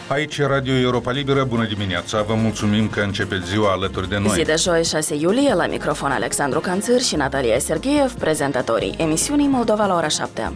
Aici e Radio Europa Liberă, bună dimineața, vă mulțumim că începeți ziua alături de noi. Zi de joi, 6 iulie, la microfon Alexandru Canțâr și Natalia Sergheev, prezentatorii emisiunii Moldova la ora 7.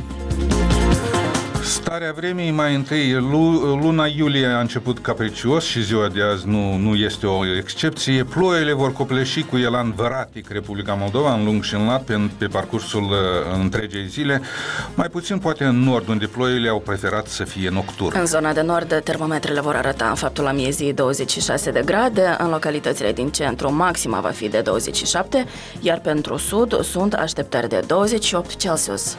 Starea vremii, mai întâi, luna iulie a început capricios și ziua de azi nu este o excepție. Ploile vor copleși cu elan văratic Republica Moldova în lung și în lat pe parcursul întregei zile, mai puțin poate în nord, unde ploile au preferat să fie nocturne. În zona de nord, termometrele vor arăta în faptul la miezii 26 de grade, în localitățile din centru maxima va fi de 27, iar pentru sud sunt așteptări de 28 Celsius.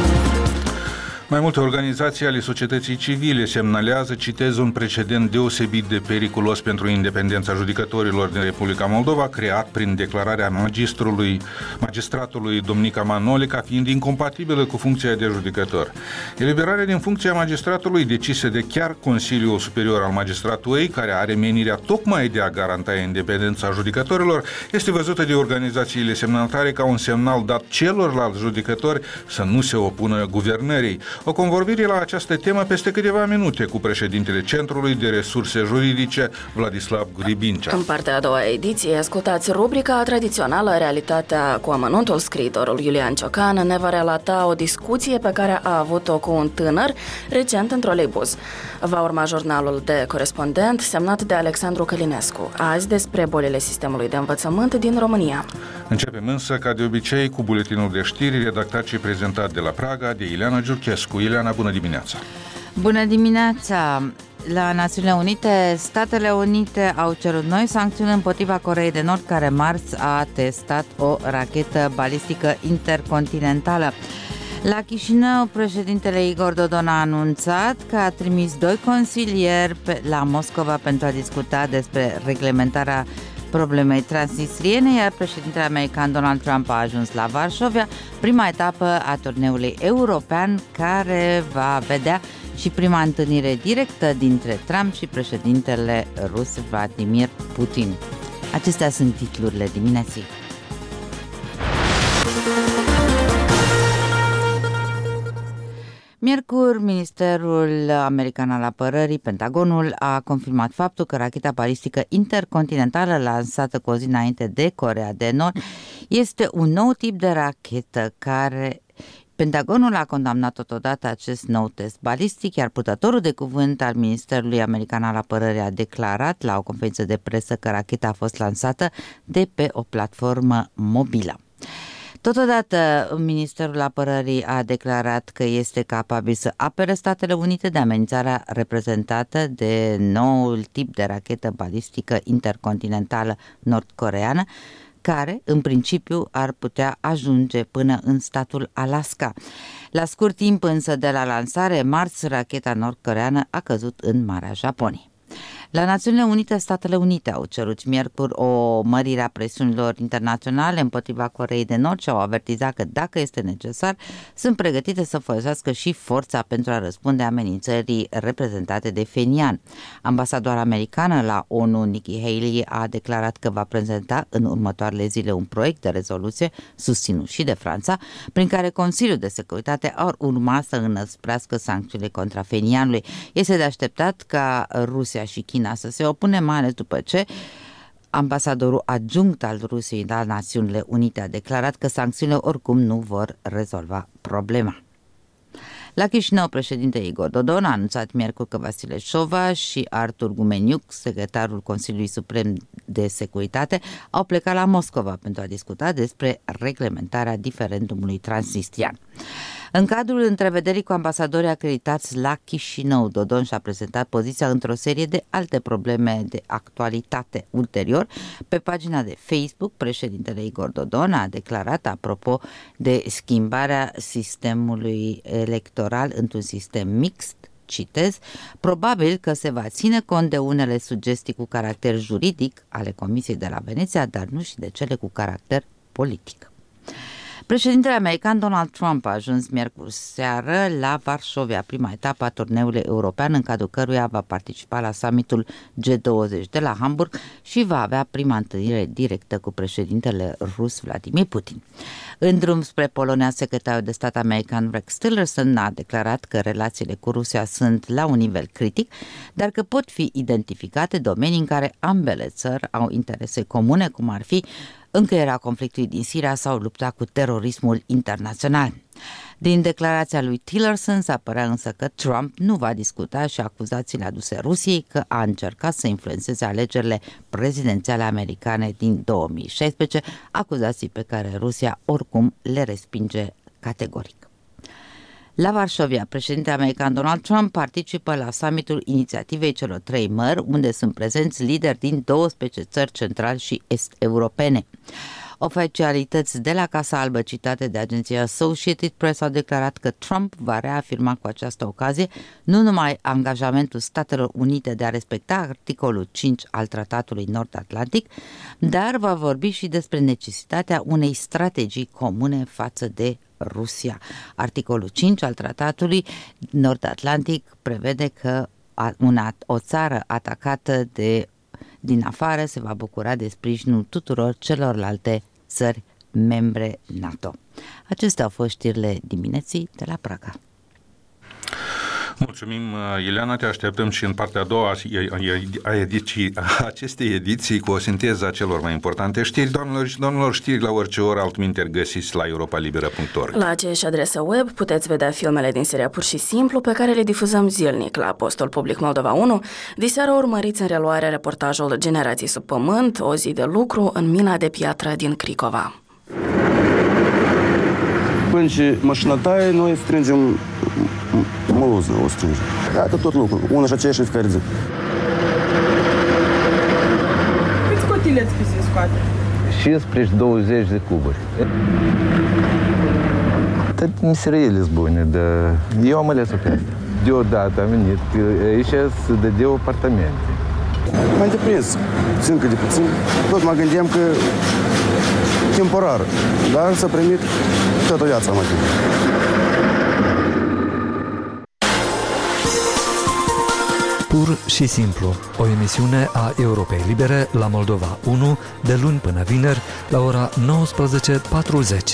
Mai multe organizații ale societății civile semnalează, citez, un precedent deosebit de periculos pentru independența judecătorilor din Republica Moldova, creat prin declararea magistratului Domnica Manole ca fiind incompatibilă cu funcția de judecător. Eliberarea din funcția magistratului, decisă de chiar Consiliul Superior al Magistraturii, care are menirea tocmai de a garanta independența judecătorilor, este văzută de organizațiile semnatare ca un semnal dat celorlalți judecători să nu se opună guvernării. O convorbire la această temă peste câteva minute cu președintele Centrului de Resurse Juridice, Vladislav Gribincea. În partea a doua ediție, ascultați rubrica tradițională Realitatea cu amănuntul. Scriitorul Iulian Ciocan ne va relata o discuție pe care a avut-o cu un tânăr recent în troleibuz. Va urma jurnalul de corespondent semnat de Alexandru Călinescu, azi despre bolile sistemului de învățământ din România. Începem însă, ca de obicei, cu buletinul de știri redactat și prezentat de la Praga de Ileana Giurchescu. Ileana, bună dimineața! Bună dimineața! La Națiunile Unite, Statele Unite au cerut noi sancțiuni împotriva Coreei de Nord, care marți a testat o rachetă balistică intercontinentală. La Chișinău, președintele Igor Dodon a anunțat că a trimis 2 consilieri la Moscova pentru a discuta despre reglementarea problemei transnistriene, iar președintele american Donald Trump a ajuns la Varșovia, prima etapă a turneului european, care va vedea și prima întâlnire directă dintre Trump și președintele rus Vladimir Putin. Acestea sunt titlurile dimineții. Miercuri, Ministerul American al Apărării, Pentagonul, a confirmat faptul că racheta balistică intercontinentală lansată cu o zi înainte de Coreea de Nord este un nou tip de rachetă care... Pentagonul a condamnat totodată acest nou test balistic, iar purtătorul de cuvânt al Ministerului American al Apărării a declarat la o conferință de presă că racheta a fost lansată de pe o platformă mobilă. Totodată, Ministerul Apărării a declarat că este capabil să apere Statele Unite de amenințarea reprezentată de noul tip de rachetă balistică intercontinentală nord-coreeană, care, în principiu, ar putea ajunge până în statul Alaska. La scurt timp însă de la lansare, marți, racheta nord-coreeană a căzut în Marea Japoniei. La Națiunile Unite, Statele Unite au cerut miercuri o mărire a presiunilor internaționale împotriva Coreei de Nord și au avertizat că, dacă este necesar, sunt pregătite să folosească și forța pentru a răspunde amenințării reprezentate de Pyongyang. Ambasadoara americană la ONU, Nikki Haley, a declarat că va prezenta în următoarele zile un proiect de rezoluție susținut și de Franța, prin care Consiliul de Securitate ar urma să înăsprească sancțiunile contra Pyongyangului. Este de așteptat ca Rusia și China să se opune, mai ales după ce ambasadorul adjunct al Rusiei la Națiunile Unite a declarat că sancțiunile oricum nu vor rezolva problema. La Chișinău, președintele Igor Dodon a anunțat miercuri că Vasile Șova și Artur Gumeniuc, secretarul Consiliului Suprem de Securitate, au plecat la Moscova pentru a discuta despre reglementarea diferendumului transnistrian. În cadrul întrevederii cu ambasadorii acreditați la Chișinău, Dodon și-a prezentat poziția într-o serie de alte probleme de actualitate. Ulterior, pe pagina de Facebook, președintele Igor Dodon a declarat, apropo de schimbarea sistemului electoral într-un sistem mixt, citez, probabil că se va ține cont de unele sugestii cu caracter juridic ale Comisiei de la Veneția, dar nu și de cele cu caracter politic. Președintele american Donald Trump a ajuns miercuri seară la Varșovia, prima etapă a turneului european, în cadrul căruia va participa la summitul G20 de la Hamburg și va avea prima întâlnire directă cu președintele rus Vladimir Putin. În drum spre Polonia, secretarul de stat american Rex Tillerson a declarat că relațiile cu Rusia sunt la un nivel critic, dar că pot fi identificate domenii în care ambele țări au interese comune, cum ar fi încheierea conflictului din Siria sau lupta cu terorismul internațional. Din declarația lui Tillerson s-a părea însă că Trump nu va discuta și acuzațiile aduse Rusiei că a încercat să influențeze alegerile prezidențiale americane din 2016, acuzații pe care Rusia oricum le respinge categoric. La Varșovia, președintele american Donald Trump participă la summitul inițiativei celor 3 mări, unde sunt prezenți lideri din 12 țări central și est-europene. Oficialități de la Casa Albă, citate de agenția Associated Press, au declarat că Trump va reafirma cu această ocazie nu numai angajamentul Statelor Unite de a respecta articolul 5 al Tratatului Nord-Atlantic, dar va vorbi și despre necesitatea unei strategii comune față de Rusia. Articolul 5 al Tratatului Nord-Atlantic prevede că o țară atacată din afară se va bucura de sprijinul tuturor celorlalte țări membre NATO. Acestea au fost știrile dimineții de la Praga. Mulțumim, Ileana, te așteptăm și în partea a doua a acestei ediții cu o sinteză a celor mai importante știri. Doamnelor și domnilor, știri la orice oră, altminteri găsiți la europalibera.org. La aceeași adresă web puteți vedea filmele din seria Pur și Simplu, pe care le difuzăm zilnic la Postul Public Moldova 1. Diseară urmăriți în reluare reportajul Generații sub pământ, o zi de lucru în mina de piatră din Cricova. Până ce mașina taie, noi strângem moloză, o strângem. Asta tot lucru, una și aceeași în fiecare zi. Câți cotileți pe se scoate? 15-20 de cuburi. Dar miserele bune, dar eu am ales-o pe asta. Deodată am venit, aici se dădeau apartamente. M-am deprins, puțin că de puțin. Tot mă gândeam că temporar, dar s-a primit toată viața mă gândeam. Pur și simplu, o emisiune a Europei Libere la Moldova 1, de luni până vineri, la ora 19:40.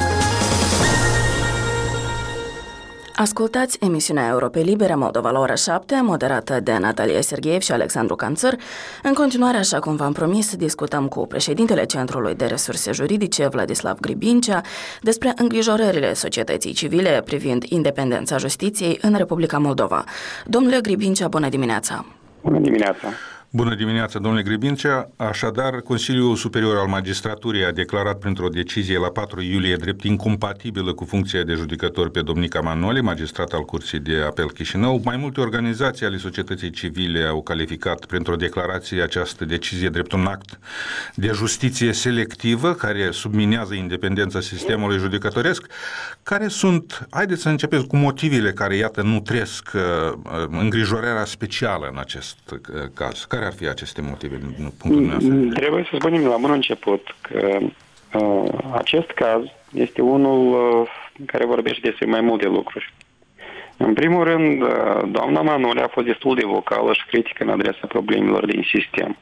Ascultați emisiunea Europei Libere Moldova la ora 7, moderată de Natalia Sergeev și Alexandru Canțăr. În continuare, așa cum v-am promis, discutăm cu președintele Centrului de Resurse Juridice, Vladislav Gribincea, despre îngrijorările societății civile privind independența justiției în Republica Moldova. Domnule Gribincea, bună dimineața! Bună dimineața! Bună dimineața, domnule Gribincea. Așadar, Consiliul Superior al Magistraturii a declarat printr-o decizie la 4 iulie drept incompatibilă cu funcția de judecător pe Domnica Manoli, magistrat al Curții de Apel Chișinău. Mai multe organizații ale societății civile au calificat printr-o declarație această decizie drept un act de justiție selectivă care subminează independența sistemului judecătoresc. Care sunt, haideți să începeți cu motivele care, iată, nu tresc îngrijorarea specială în acest caz. Care ar fi aceste motive din punctul meu? Trebuie să spunem la bun început că acest caz este unul care vorbește despre mai multe lucruri. În primul rând, doamna Manole a fost destul de vocală și critică în adresa problemelor din sistem.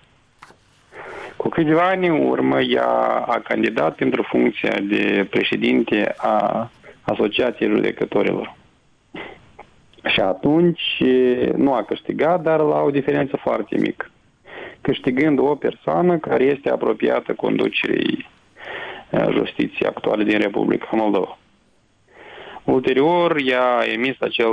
Cu câțiva ani în urmă, ea a candidat pentru funcția de președinte a Asociației Judecătorilor. Și atunci nu a câștigat, dar la o diferență foarte mică, câștigând o persoană care este apropiată conducerii justiției actuale din Republica Moldova. Ulterior, ea a emis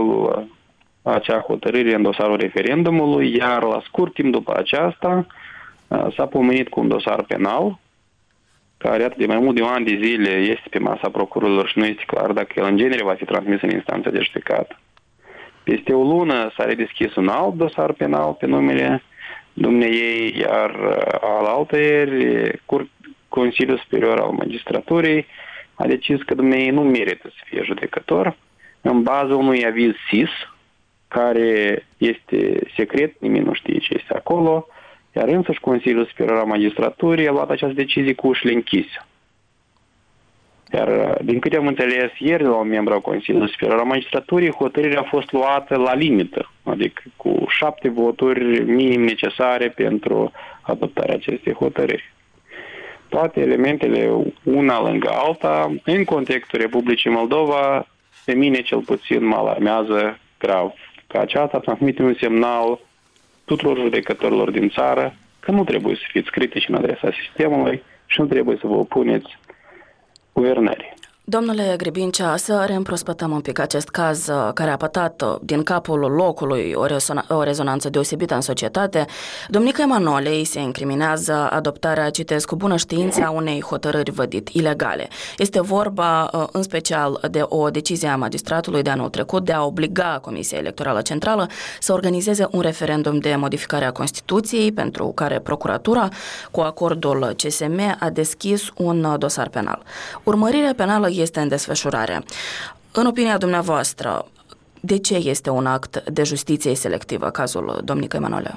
acea hotărâre în dosarul referendumului, iar la scurt timp după aceasta s-a pomenit cu un dosar penal, care atât de mai mult de un an de zile este pe masa procurorilor și nu este clar dacă el în genere va fi transmis în instanța de judecată. Peste o lună s-a redeschis un alt dosar penal pe numele dumneiei, iar alaltăieri, Consiliul Superior al Magistraturii a decis că dumneiei nu merită să fie judecător în baza unui aviz SIS, care este secret, nimeni nu știe ce este acolo, iar însăși Consiliul Superior al Magistraturii a luat această decizie cu ușile închise. Iar, din câte am înțeles ieri de la un membru al Consiliului Superior al Magistraturii, hotărârea a fost luată la limită, adică cu 7 voturi minim necesare pentru adoptarea acestei hotărâri. Toate elementele, una lângă alta, în contextul Republicii Moldova, pe mine cel puțin mă alarmează grav, că aceasta transmite un semnal tuturor judecătorilor din țară că nu trebuie să fiți critici în adresa sistemului și nu trebuie să vă opuneți guvernării. Domnule Gribincea, să reîmprospătăm un pic acest caz care a pătat din capul locului o rezonanță deosebită în societate. Domnică Emanuelei se incriminează adoptarea, citesc, cu bună știință a unei hotărâri vădit ilegale. Este vorba în special de o decizie a magistratului de anul trecut de a obliga Comisia Electorală Centrală să organizeze un referendum de modificare a Constituției, pentru care procuratura, cu acordul CSM, a deschis un dosar penal. Urmărirea penală este în desfășurare. În opinia dumneavoastră, de ce este un act de justiție selectivă cazul domnică Emanuele?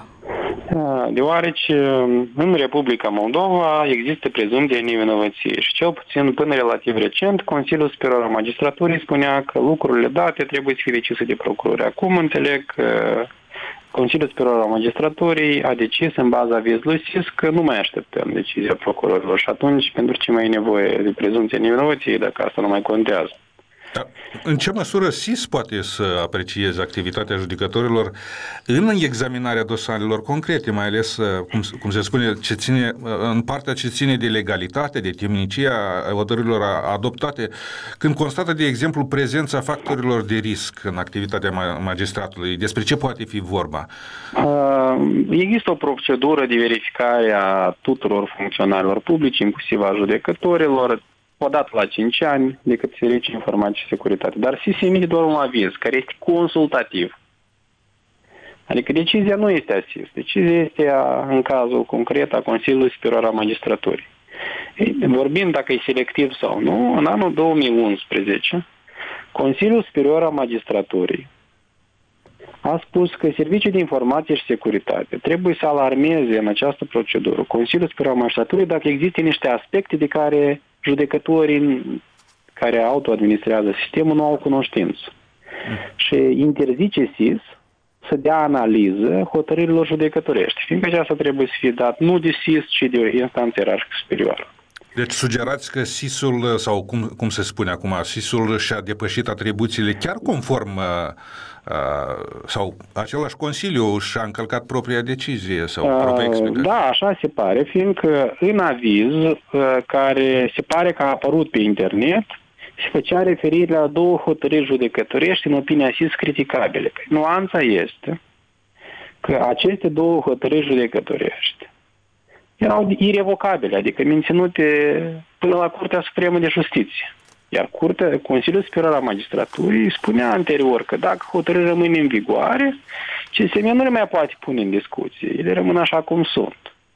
Deoarece în Republica Moldova există prezumție de nevinovăție și cel puțin până relativ recent Consiliul Superior al Magistraturii spunea că lucrurile date trebuie să fie decise de procurori. Acum înțeleg că Consiliul Superior al Magistraturii a decis în baza avizului SIS că nu mai așteptăm decizia procurorilor și atunci pentru ce mai e nevoie de prezumție nevinovăției dacă asta nu mai contează. Da. În ce măsură SIS poate să aprecieze activitatea judecătorilor în examinarea dosarelor concrete, mai ales, cum se spune, în partea ce ține de legalitate, de temnicia hotărârilor adoptate, când constată, de exemplu, prezența factorilor de risc în activitatea magistratului? Despre ce poate fi vorba? Există o procedură de verificare a tuturor funcționarilor publici, inclusiv a judecătorilor, odată la 5 ani, decât Serviciul Informații și Securitate. Dar SIS emite doar un aviz, care este consultativ. Adică decizia nu este a SIS. Decizia este, în cazul concret, a Consiliului Superior al Magistraturii. Vorbind dacă e selectiv sau nu, în anul 2011, Consiliul Superior al Magistraturii a spus că Serviciul de Informație și Securitate trebuie să alarmeze în această procedură Consiliul Superior al Magistraturii dacă există niște aspecte de care judecătorii care autoadministrează sistemul nu au cunoștință. Și interzice SIS să dea analiză hotărârilor judecătorești, fiindcă aceasta trebuie să fie dat nu de SIS, ci de o instanță ierarhică superioară. Deci sugerați că SIS-ul, sau cum se spune acum, SIS-ul și-a depășit atribuțiile chiar conform sau același Consiliu și-a încălcat propria decizie sau propria explicație? Da, așa se pare, fiindcă în aviz care se pare că a apărut pe internet se făcea referire la 2 hotărâri judecătorești în opinia SIS criticabile. Nuanța este că aceste 2 hotărâri judecătorești erau irevocabile, adică menținute până la Curtea Supremă de Justiție. Iar Consiliul Superior al Magistraturii spunea anterior că dacă hotărârea rămâne în vigoare, CSM nu le mai poate pune în discuție. Ele rămân așa cum sunt.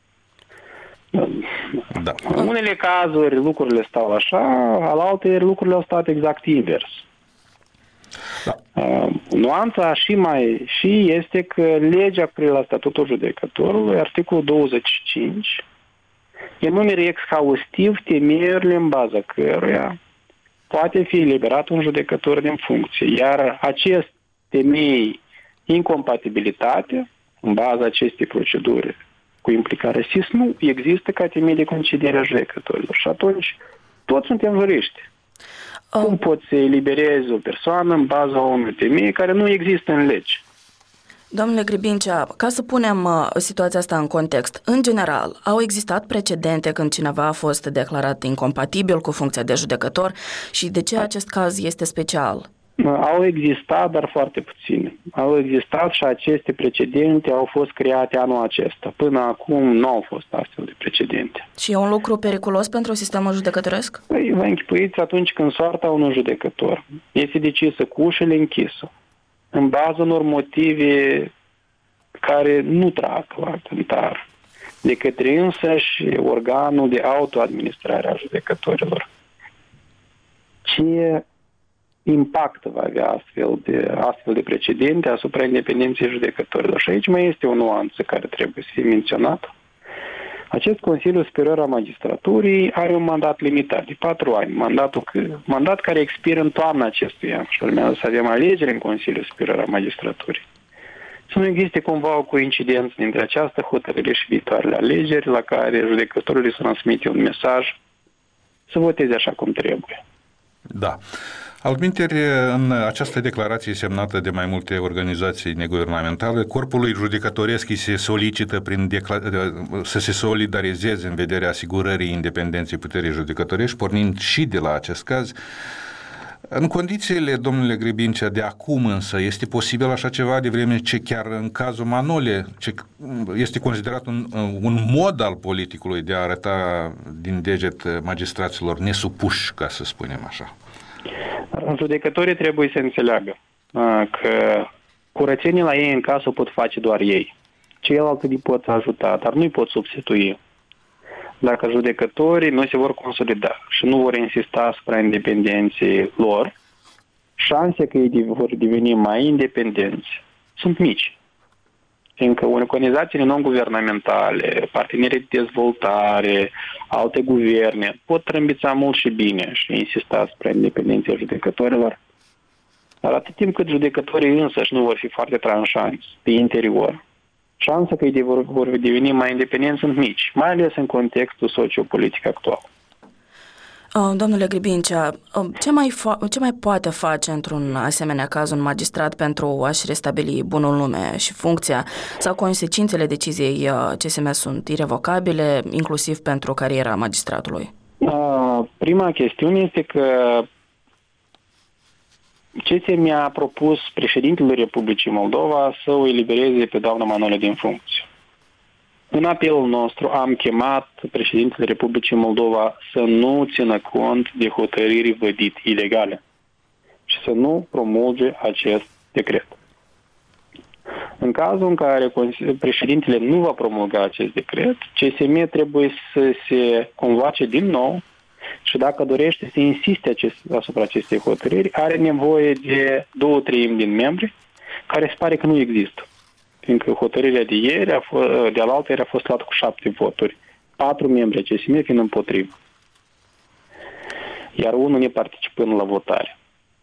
Da. În unele cazuri lucrurile stau așa, alaltăieri lucrurile au stat exact invers. Da. Nuanța și este că legea cu la statutul judecătorului, articolul 25, enumeră exhaustiv temeiurile în baza căruia poate fi eliberat un judecător din funcție. Iar acest temei incompatibilitate, în baza acestei proceduri cu implicare SIS, nu există ca temei de concediere a judecătorilor. Și atunci toți suntem juriști. Cum poți să eliberezi o persoană în baza unui temei care nu există în lege? Domnule Gribincea, ca să punem situația asta în context, în general, au existat precedente când cineva a fost declarat incompatibil cu funcția de judecător și de ce acest caz este special? Au existat, dar foarte puține. Au existat și aceste precedente au fost create anul acesta. Până acum nu au fost astfel de precedente. Și e un lucru periculos pentru sistemul judecătoresc? Păi, vă închipuiți atunci când soarta unui judecător este decisă cu ușile închisă, în baza unor motive care nu trag la cântar, de către însăși organul de autoadministrare a judecătorilor. Ce impact va avea astfel de precedente asupra independenței judecătorilor? Și aici mai este o nuanță care trebuie să fie menționată. Acest Consiliu Superior al Magistraturii are un mandat limitat de 4 ani, mandat care expiră în toamna acestui an și urmează să avem alegeri în Consiliul Superior al Magistraturii. Să nu existe cumva o coincidență dintre această hotărâre și viitoarele alegeri la care judecătorul îi transmite un mesaj să voteze așa cum trebuie. Da. Altminteri, în această declarație semnată de mai multe organizații neguvernamentale, corpului judecătoresc îi se solicită să se solidarizeze în vederea asigurării independenței puterii judecătorești, pornind și de la acest caz. În condițiile, domnule Gribincea, de acum însă, este posibil așa ceva, de vreme ce chiar în cazul Manole este considerat un mod al politicului de a arăta din deget magistraților nesupuși, ca să spunem așa? Judecătorii trebuie să înțeleagă că curățenii la ei în casă pot face doar ei. Ceilalți îi pot ajuta, dar nu îi pot substitui. Dacă judecătorii nu se vor consolida și nu vor insista asupra independenței lor, șanse că ei vor deveni mai independenți sunt mici. Fiindcă organizațiile non-guvernamentale, partenerii de dezvoltare, alte guverne pot trâmbița mult și bine și insista asupra independenței judecătorilor. Dar atât timp cât judecătorii însăși nu vor fi foarte tranșanți de interior, șansa că ei vor deveni mai independenți sunt mici, mai ales în contextul sociopolitic actual. Domnule Gribincea, ce mai poate face într-un asemenea caz un magistrat pentru a-și restabili bunul nume și funcția, sau consecințele deciziei CSM sunt irevocabile, inclusiv pentru cariera magistratului? Prima chestiune este că CSM a propus președintelui Republicii Moldova să o elibereze pe doamna Manole din funcție. În apelul nostru am chemat președintele Republicii Moldova să nu țină cont de hotărâri vădit ilegale și să nu promulge acest decret. În cazul în care președintele nu va promulga acest decret, CSM trebuie să se convoace din nou și dacă dorește să insiste asupra acestei hotărâri, are nevoie de 2/3 din membri, care se pare că nu există. Fiindcă hotărârea de ieri, de alaltă a fost luată cu 7 voturi. 4 membri ai CSM fiind împotrivă. Iar unul neparticipând la votare.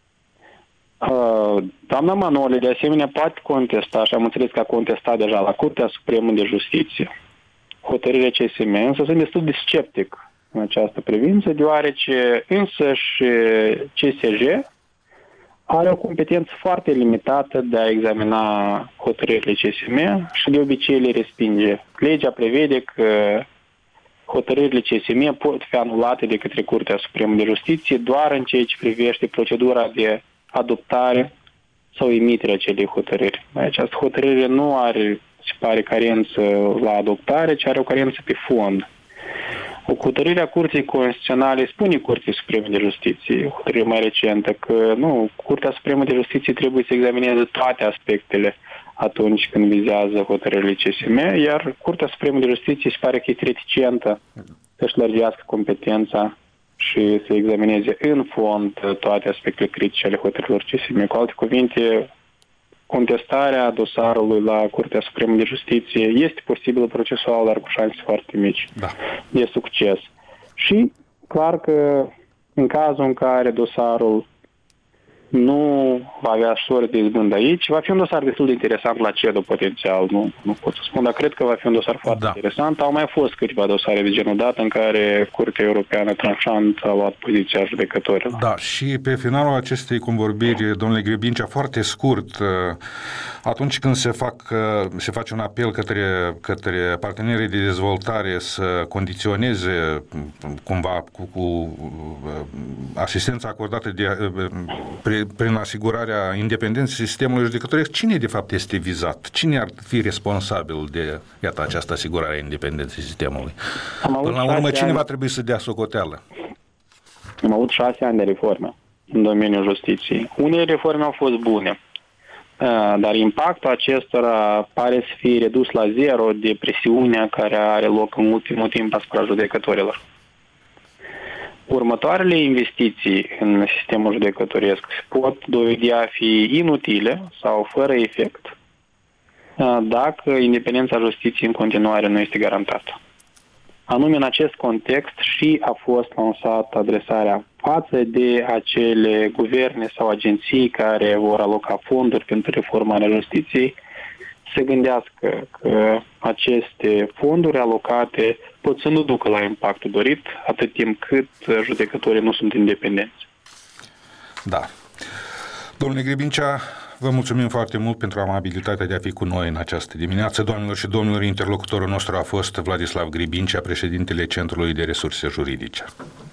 Doamna Manole, de asemenea, poate contesta, și am înțeles că a contestat deja la Curtea Supremă de Justiție hotărârea CSM, însă sunt destul de sceptic în această privință, deoarece însăși CSJ are o competență foarte limitată de a examina hotărârile CSM și de obicei le respinge. Legea prevede că hotărârile CSM pot fi anulate de către Curtea Supremă de Justiție doar în ceea ce privește procedura de adoptare sau emiterea acelei hotărâri. Această hotărâre nu are, se pare, carență la adoptare, ci are o carență pe fond. O hotărâre a Curții Constituționale spune Curții Supreme de Justiție, o hotărâre mai recentă, că nu, Curtea Supremă de Justiție trebuie să examineze toate aspectele atunci când vizează hotărârile CSM, iar Curtea Supremă de Justiție se pare că este reticentă să-și lărgească competența și să examineze în fond toate aspectele critice ale hotărârilor CSM. Cu alte cuvinte, contestarea dosarului la Curtea Supremă de Justiție este posibilă procesual, dar cu șanse foarte mici de succes. Și clar că în cazul în care dosarul nu va avea șor de izbând aici, va fi un dosar destul de interesant la CEDO potențial, nu pot să spun, dar cred că va fi un dosar foarte interesant. Au mai fost câteva dosare de genul dat în care Curtea Europeană tranșant a luat poziția judecătorilor. Da, și pe finalul acestei convorbiri, domnule Gribincea, foarte scurt, atunci când se face un apel către partenerii de dezvoltare să condiționeze cumva cu asistența acordată prin asigurarea independenței sistemului judecătoresc, cine de fapt este vizat? Cine ar fi responsabil de, iată, această asigurare a independenței sistemului? Până la urmă, cine va trebui să dea socoteală? Am avut 6 ani de reforme în domeniul justiției. Unele reforme au fost bune, dar impactul acestora pare să fie redus la zero de presiunea care are loc în ultimul timp asupra judecătorilor. Următoarele investiții în sistemul judecătoresc pot dovedi a fi inutile sau fără efect dacă independența justiției în continuare nu este garantată. Anume, în acest context și a fost lansată adresarea față de acele guverne sau agenții care vor aloca fonduri pentru reformarea justiției, se gândească că aceste fonduri alocate pot să nu ducă la impactul dorit atât timp cât judecătorii nu sunt independenți. Da. Domnule Gribincea, vă mulțumim foarte mult pentru amabilitatea de a fi cu noi în această dimineață. Doamnelor și domnilor, interlocutorul nostru a fost Vladislav Gribincea, președintele Centrului de Resurse Juridice.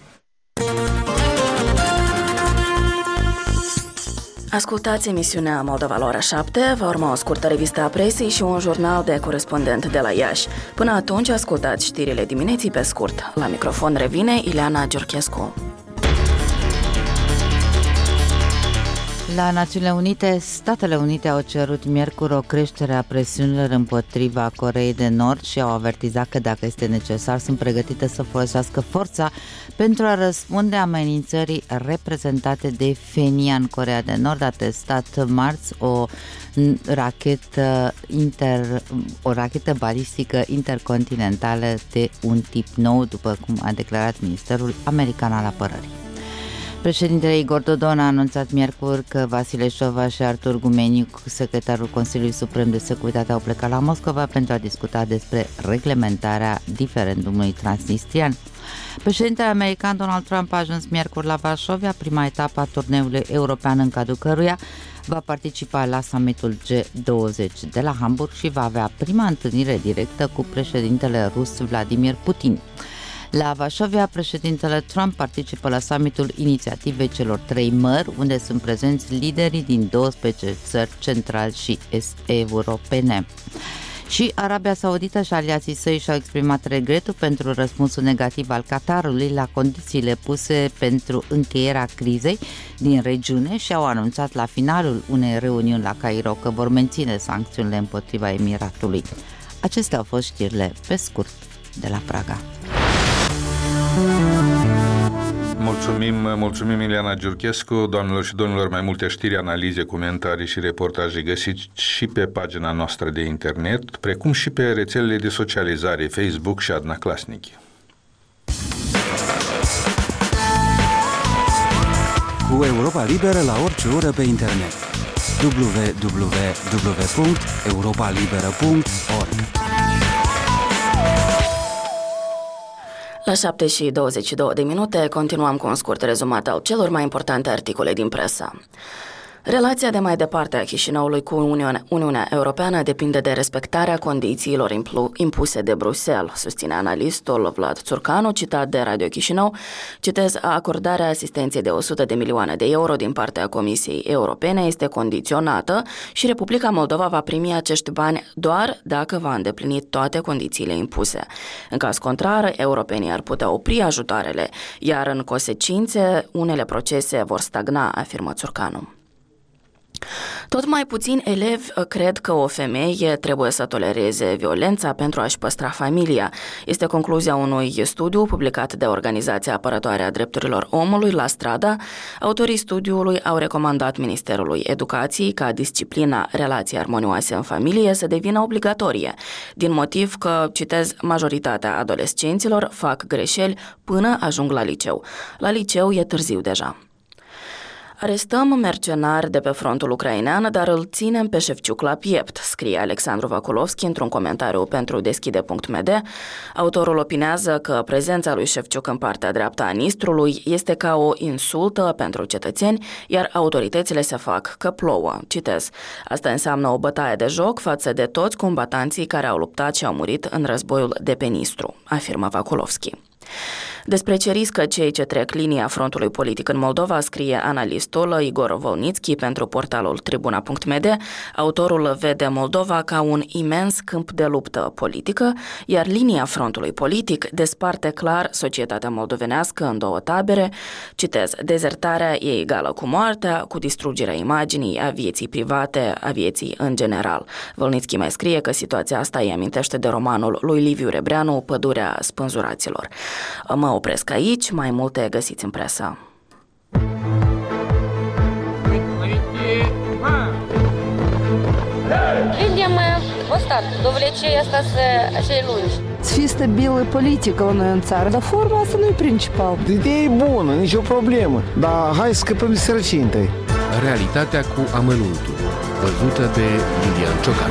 Ascultați emisiunea Moldova la ora 7, va urma o scurtă revistă a presei și un jurnal de corespondent de la Iași. Până atunci, ascultați știrile dimineții pe scurt. La microfon revine Ileana Giurchescu. La Națiunile Unite, Statele Unite au cerut miercuri o creștere a presiunilor împotriva Coreei de Nord și au avertizat că dacă este necesar sunt pregătite să folosească forța pentru a răspunde amenințării reprezentate de Phenian. Coreea de Nord a testat marți o rachetă balistică intercontinentală de un tip nou, după cum a declarat Ministerul American al Apărării. Președintele Igor Dodon a anunțat miercuri că Vasile Șova și Artur Gumeniuc, secretarul Consiliului Suprem de Securitate, au plecat la Moscova pentru a discuta despre reglementarea diferendumului transnistrian. Președintele american Donald Trump a ajuns miercuri la Varșovia, prima etapă a turneului european în cadrul căruia va participa la summitul G20 de la Hamburg și va avea prima întâlnire directă cu președintele rus Vladimir Putin. La Varsovia, președintele Trump participă la summitul inițiativei celor 3 mări, unde sunt prezenți liderii din 12 țări central și est-europene. Și Arabia Saudită și aliații săi și-au exprimat regretul pentru răspunsul negativ al Qatarului la condițiile puse pentru încheierea crizei din regiune și au anunțat la finalul unei reuniuni la Cairo că vor menține sancțiunile împotriva Emiratului. Acestea au fost știrile pe scurt de la Praga. Mulțumim Ileana Giurchescu. Doamnelor și domnilor, mai multe știri, analize, comentarii și reportaje găsiți și pe pagina noastră de internet, precum și pe rețelele de socializare Facebook și Adnaclasnici. Cu Europa Liberă la orice oră pe internet. www.europalibera.org. La 7:22 continuăm cu un scurt rezumat al celor mai importante articole din presă. Relația de mai departe a Chișinăului cu Uniunea Europeană depinde de respectarea condițiilor impuse de Bruxelles, susține analistul Vlad Țurcanu, citat de Radio Chișinău. Citez: acordarea asistenței de 100 de milioane de euro din partea Comisiei Europene este condiționată și Republica Moldova va primi acești bani doar dacă va îndeplini toate condițiile impuse. În caz contrar, europenii ar putea opri ajutoarele, iar în consecințe unele procese vor stagna, afirmă Țurcanu. Tot mai puțini elevi cred că o femeie trebuie să tolereze violența pentru a-și păstra familia. Este concluzia unui studiu publicat de Organizația Apărătoare a Drepturilor Omului La Strada. Autorii studiului au recomandat Ministerului Educației ca disciplina relații armonioase în familie să devină obligatorie, din motiv că, citez, majoritatea adolescenților fac greșeli până ajung la liceu. La liceu e târziu deja. Arestăm mercenari de pe frontul ucrainean, dar îl ținem pe Șefciuc la piept, scrie Alexandru Vaculovski într-un comentariu pentru Deschide.md. Autorul opinează că prezența lui Șefciuc în partea dreaptă a Nistrului este ca o insultă pentru cetățeni, iar autoritățile se fac că plouă. Citez: asta înseamnă o bătaie de joc față de toți combatanții care au luptat și au murit în războiul de pe Nistru, afirmă Vaculovski. Despre ce riscă cei ce trec linia frontului politic în Moldova, scrie analistul Igor Volnitski pentru portalul Tribuna.md. Autorul vede Moldova ca un imens câmp de luptă politică, iar linia frontului politic desparte clar societatea moldovenească în două tabere. Citez: dezertarea e egală cu moartea, cu distrugerea imaginii, a vieții private, a vieții în general. Volnitski mai scrie că situația asta îi amintește de romanul lui Liviu Rebreanu, Pădurea spânzuraților. Mă opresc aici, mai multe găsiți în presă. Vindem ostat, dovlecei asta să lungi. să fie stabilă politică la noi în țară, dar forma asta nu e principal. Ideea e bună, nicio problemă, dar hai să scăpăm de sărăcie întâi. Realitatea cu amănuntul, văzută de Iulian Ciocan.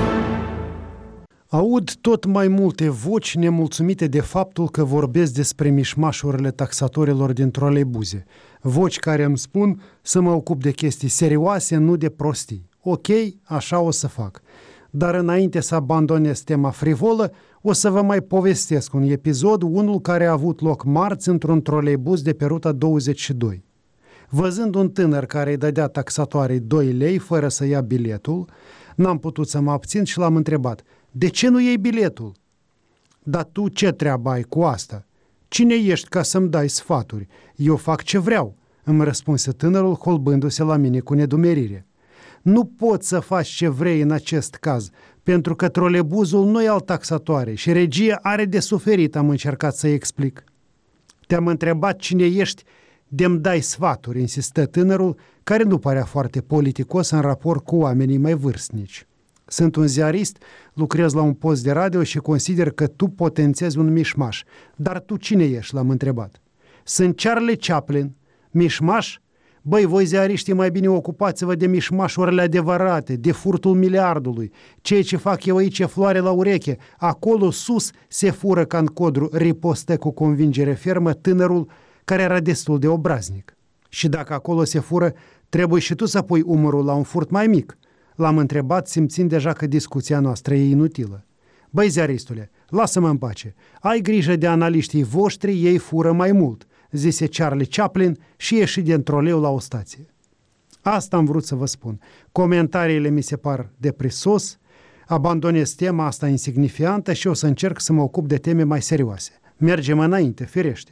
Aud tot mai multe voci nemulțumite de faptul că vorbesc despre mișmașurile taxatorilor din troleibuze. Voci care îmi spun să mă ocup de chestii serioase, nu de prostii. Ok, așa o să fac. Dar înainte să abandonez tema frivolă, o să vă mai povestesc un episod, unul care a avut loc marți într-un troleibuz de pe ruta 22. Văzând un tânăr care îi dădea taxatoarei 2 lei fără să ia biletul, n-am putut să mă abțin și l-am întrebat: de ce nu iei biletul? Dar tu ce treabă ai cu asta? Cine ești ca să-mi dai sfaturi? Eu fac ce vreau, îmi răspunse tânărul holbându-se la mine cu nedumerire. Nu poți să faci ce vrei în acest caz, pentru că trolebuzul nu e al taxatoare și regia are de suferit, am încercat să-i explic. Te-am întrebat cine ești, de-mi dai sfaturi, insistă tânărul, care nu părea foarte politicos în raport cu oamenii mai vârstnici. Sunt un ziarist, lucrez la un post de radio și consider că tu potențezi un mișmaș. Dar tu cine ești? L-am întrebat. Sunt Charlie Chaplin. Mișmaș? Băi, voi ziariștii mai bine ocupați-vă de mișmașurile adevărate, de furtul miliardului. Ceea ce fac eu aici e floare la ureche. Acolo sus se fură ca în codru, ripostă cu convingere fermă tânărul care era destul de obraznic. Și dacă acolo se fură, trebuie și tu să pui umărul la un furt mai mic. L-am întrebat, simțind deja că discuția noastră e inutilă. Băi, ziaristule, lasă-mă în pace. Ai grijă de analiștii voștri, ei fură mai mult, zise Charlie Chaplin și ieși din troleu la o stație. Asta am vrut să vă spun. Comentariile mi se par de prisos, abandonez tema asta insignifiantă și o să încerc să mă ocup de teme mai serioase. Mergem înainte, firește.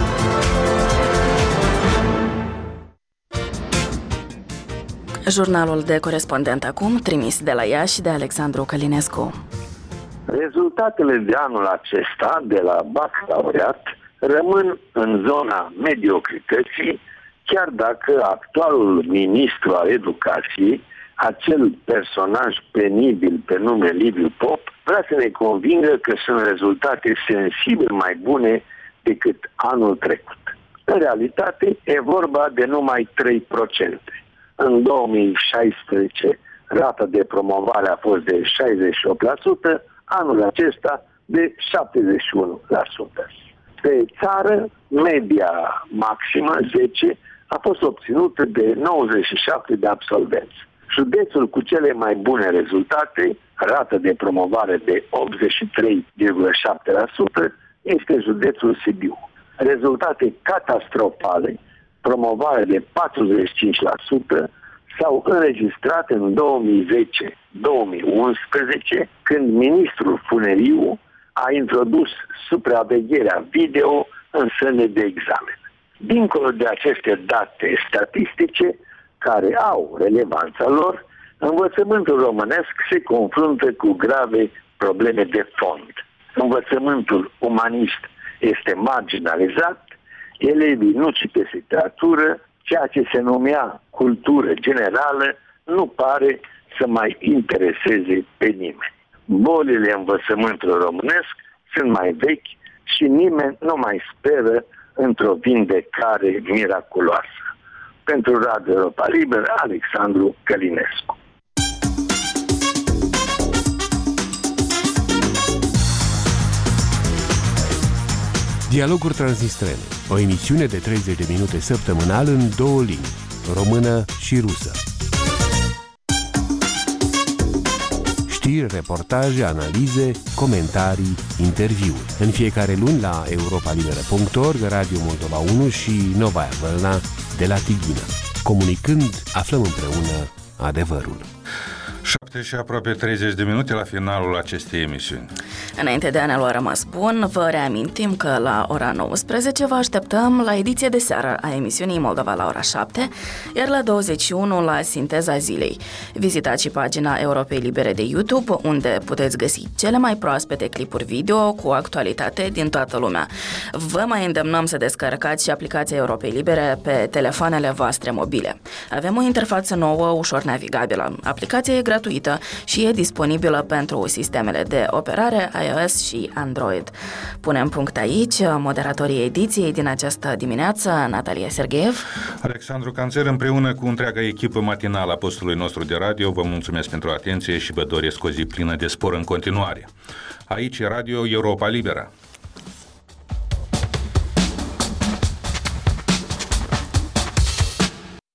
Jurnalul de corespondent acum, trimis de la Iași de Alexandru Călinescu. Rezultatele de anul acesta de la bacalaureat rămân în zona mediocrității, chiar dacă actualul ministru al educației, acel personaj penibil pe nume Liviu Pop, vrea să ne convingă că sunt rezultate sensibil mai bune decât anul trecut. În realitate e vorba de numai 3%. În 2016 rata de promovare a fost de 68%, anul acesta de 71%. Pe țară, media maximă, 10, a fost obținută de 97 de absolvenți. Județul cu cele mai bune rezultate, rată de promovare de 83,7%, este județul Sibiu. Rezultate catastrofale, promovare de 45%, s-au înregistrat în 2010-2011, când ministrul Funeriu a introdus supravegherea video în sălile de examen. Dincolo de aceste date statistice, care au relevanța lor, învățământul românesc se confruntă cu grave probleme de fond. Învățământul umanist este marginalizat, elevii nu citesc literatură, ceea ce se numea cultură generală nu pare să mai intereseze pe nimeni. Bolile învățământului românesc sunt mai vechi și nimeni nu mai speră într-o vindecare miraculoasă. Pentru Radio Europa Liberă, Alexandru Călinescu. Dialoguri Transnistrene, o emisiune de 30 de minute săptămânal în 2 limbi, română și rusă. Știri, reportaje, analize, comentarii, interviuri. În fiecare luni la europalibera.org, Radio Moldova 1 și Novaia Vălna de la Tighina. Comunicând, aflăm împreună adevărul. 7 și aproape 30 de minute la finalul acestei emisiuni. Înainte de a ne lua rămas bun, vă reamintim că la ora 19 vă așteptăm la ediție de seară a emisiunii Moldova la ora 7, iar la 21 la Sinteza Zilei. Vizitați și pagina Europei Libere de YouTube, unde puteți găsi cele mai proaspete clipuri video cu actualitate din toată lumea. Vă mai îndemnăm să descărcați și aplicația Europei Libere pe telefoanele voastre mobile. Avem o interfață nouă, ușor navigabilă. Aplicația e gratuită gratuită și e disponibilă pentru sistemele de operare iOS și Android. Punem punct aici. Moderatorii ediției din această dimineață, Natalia Sergeev, Alexandru Canțer, împreună cu întreaga echipă matinală a postului nostru de radio, vă mulțumesc pentru atenție și vă doresc o zi plină de spor în continuare. Aici e Radio Europa Liberă.